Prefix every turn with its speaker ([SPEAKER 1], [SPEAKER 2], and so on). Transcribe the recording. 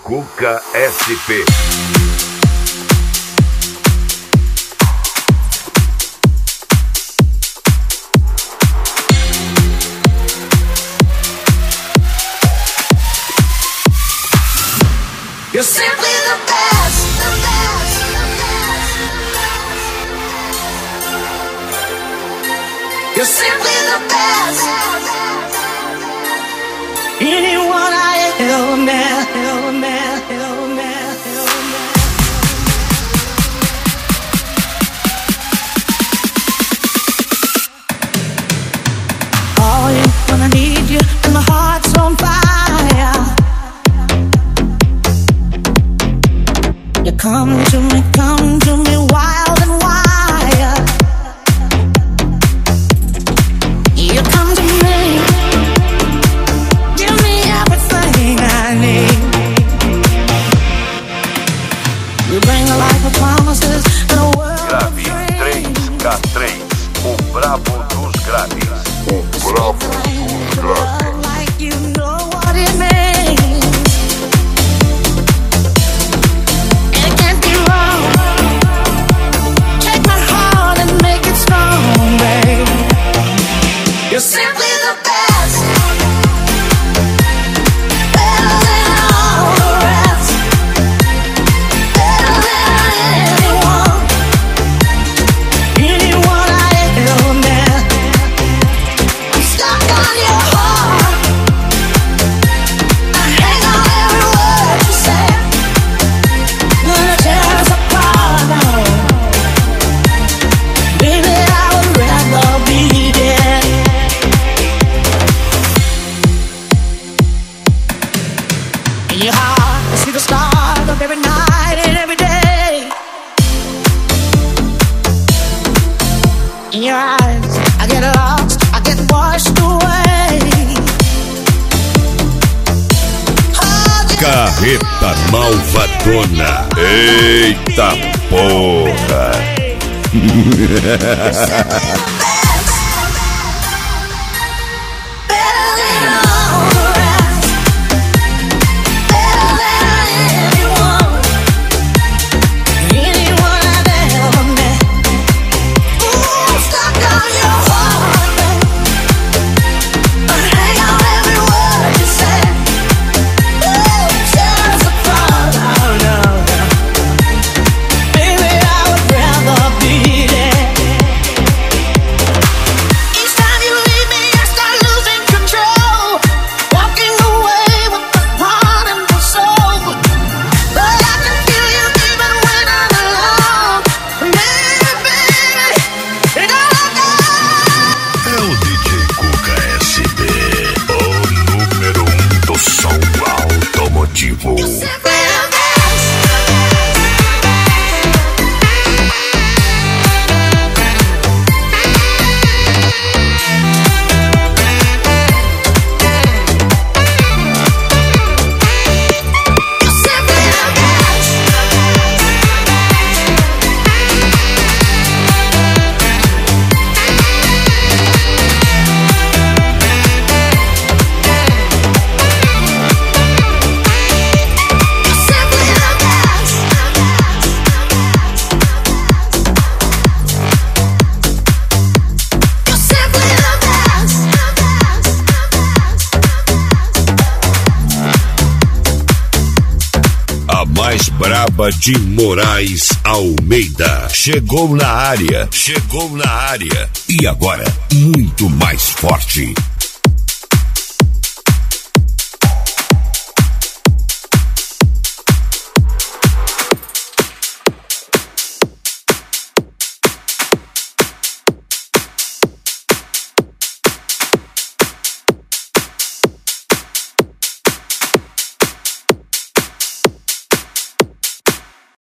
[SPEAKER 1] Cuca SP.
[SPEAKER 2] You're simply the best, the best, the best. You're simply the best. Anyone I ever met, ever met, ever met, ever met. Call you when I need you, and my heart's on fire. You come to me wild and wild. You come to me, give me everything I need. You bring a life of promises and a world of dreams.
[SPEAKER 1] Grave 3K3, o brabo dos graves.
[SPEAKER 2] O brabo dos graves. Like you know what it means. It can't be wrong. Take my heart and make it strong, babe. You're simply the best. Better than all the rest. Better than anyone. Anyone I ever met. I'm stuck on your heart. I hang on every word you say. When it tears apart now, baby, I would rather be dead. In your heart, I see the stars of every night and every day. In your eyes, I get lost, I get washed away.
[SPEAKER 1] Carreta malvadona. Eita porra.
[SPEAKER 2] Better than all the rest. Better than anyone. Anyone I've ever met. Ooh, I'm stuck on your heart, babe. I hang on every word you say. Ooh, it tears apart our love. Baby, I would rather be dead. Each time you leave me, I start losing control. Walking away with the heart and the soul. But I can feel you even when I'm alone. Baby, baby, you're gonna go.
[SPEAKER 1] É o DJ Cuca SP, o número 1 do som automotivo.
[SPEAKER 2] You're simply the best. You're simply the best. You're simply the best. You're simply the best.
[SPEAKER 1] A mais braba de Moraes Almeida. Chegou na área. E agora, muito mais forte.